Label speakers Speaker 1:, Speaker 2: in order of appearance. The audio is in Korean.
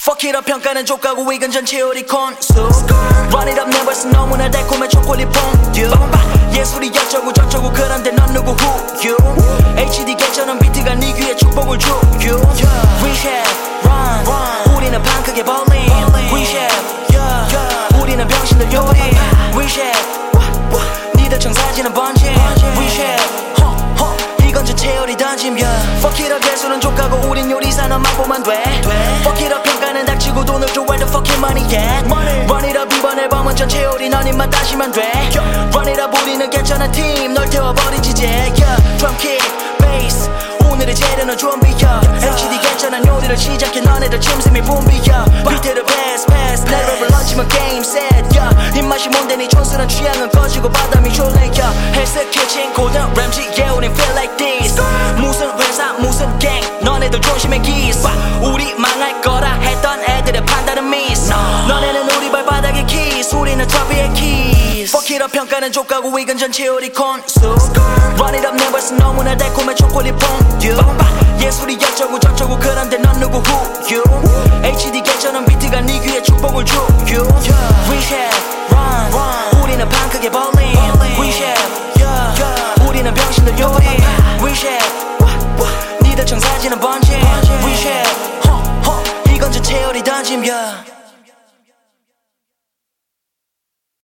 Speaker 1: Fuck it up 평가는 족가고 이건 전체 우리 콘수 Run it up 내 벌써 너무나 달콤해 초콜릿 퐁듀 예술이 어쩌고 저쩌고 그런데 넌 누구 who you HD 개처럼 비트가 네 귀에 축복을 줘 you Rehab run 우리는 방 크게 bowling Rehab yeah 우리는 병신들 요리 Rehab 니들 청사지는 번지 Rehab 이건 전체 우리 던짐 yeah Fuck it up 예술은 족가고 우린 요리사 너만 보면 돼 Fuck it up 평가는 닥치고 돈을 줘 where the fucking money at Run it up 이번 앨범은 전체 우리 넌 입만 따시면 돼 Run it up 우리는 괜찮은 팀 널 태워버리지 이제 yeah Drum kick bass 오늘의 재료는 좀비야 HD 괜찮은 요리를 시작해 너네들 침샘이 붐비야 비트를 pass 내 랩을 런치면 게임 set yeah 입맛이 뭔데 네 촌스런 취향은 꺼지고 바람이 졸래 yeah 헬스 키친 골든 램지 yeah 우린 feel like this 무슨 회사 무슨 갱 너네들 조심해 기스 우리 망할 거라 했던 애들의 판단은 미스 너네는 우리 발바닥의 키스 우리는 터비의 키스 Fuck it up 평가는 족가고 이건 전체 우리 콘수 Run it up 내 벌써 너무나 달콤해 초콜릿 퐁듀 예술이 어쩌고 저쩌고 그런데 넌 누구 who you HD 개처럼 비트가 네 귀에